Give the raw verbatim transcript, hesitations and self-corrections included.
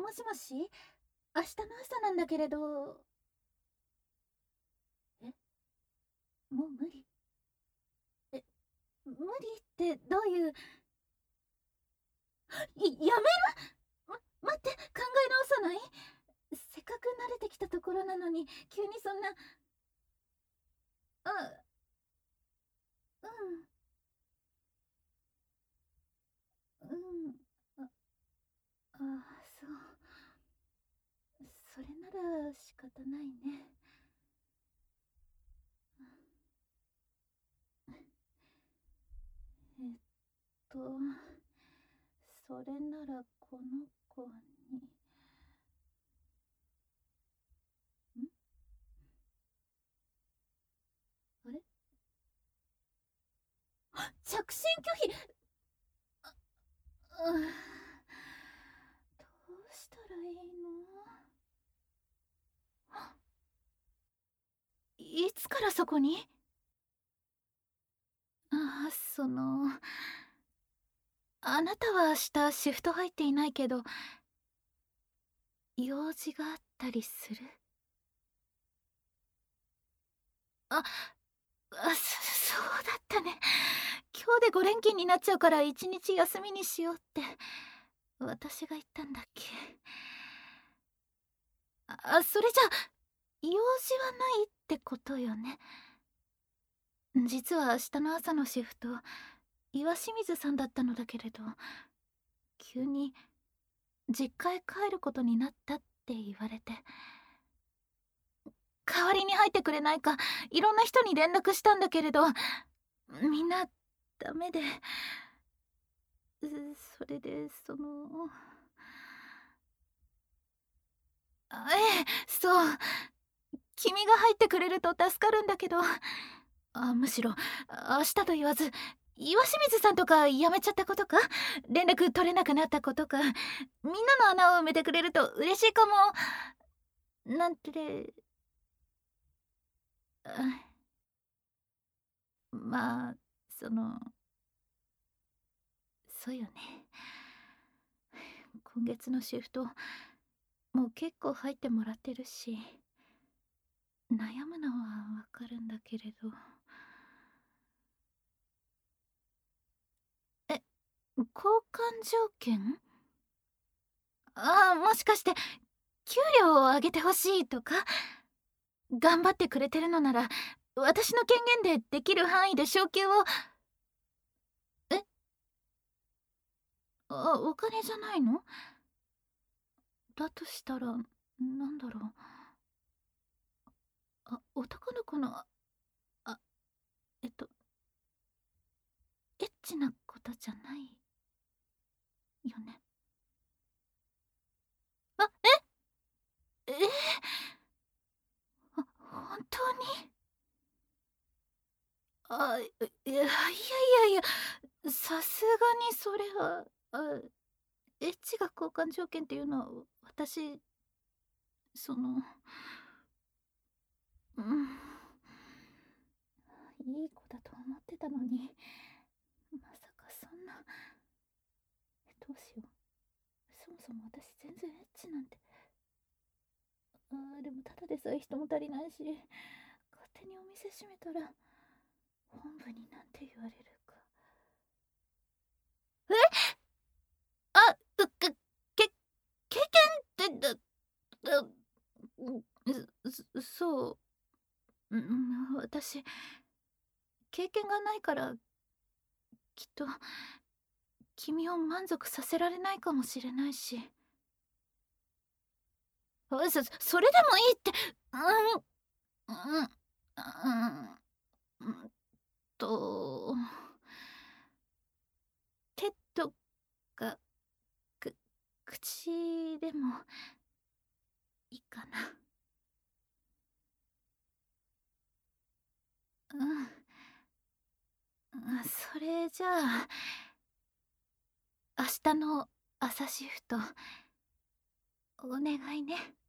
もしもし、明日の朝なんだけれど。え、もう無理？え、無理ってどういう。い、やめる。ま、待って、考え直さない？せっかく慣れてきたところなのに急にそんな。あ、うん、うん、あ、あ、そう。それなら仕方ないね。えっとそれならこの子に。ん、あれ、着信拒否。うん、どうしたらいいの？いつからそこに？あ、その、あなたは明日シフト入っていないけど用事があったりする？あ、あ、そ、そうだったね。今日でご連勤になっちゃうから一日休みにしようって私が言ったんだっけ。あ、それじゃ用事はないってことよね。実は明日の朝のシフト岩清水さんだったのだけれど、急に実家へ帰ることになったって言われて、代わりに入ってくれないかいろんな人に連絡したんだけれど、みんなダメで、それでその。あ、ええ、そう、君が入ってくれると助かるんだけど。あ、むしろ明日と言わず岩清水さんとか辞めちゃったことか、連絡取れなくなったことか、みんなの穴を埋めてくれると嬉しいかもなんて。あ、まあ、その、そうよね。今月のシフトもう結構入ってもらってるし、悩むのはわかるんだけれど。え、交換条件？ああ、もしかして給料を上げてほしいとか？頑張ってくれてるのなら私の権限でできる範囲で昇給を。え、あ、お金じゃないの？だとしたらなんだろう。あ、男の子の、あ、えっとエッチなことじゃないよね。あ、ええー、あ、本当に？あ、いやいやいやいや、さすがにそれは。あ、エッチが交換条件っていうのは私、その、うん、いい子だと思ってたのに、まさかそんな。どうしよう。そもそも私全然エッチなんて。あー、でもただでさえ人も足りないし、勝手にお店閉めたら本部になんて言われるか。え、あ、うけ、け、経験って、だ、だ、そ、そう、うん、私経験がないからきっと君を満足させられないかもしれないし。あ、そ、それでもいいって。うん、うん、うん、うんと、手とか、く、口でもいいかな。うん、それじゃあ明日の朝シフトお願いね。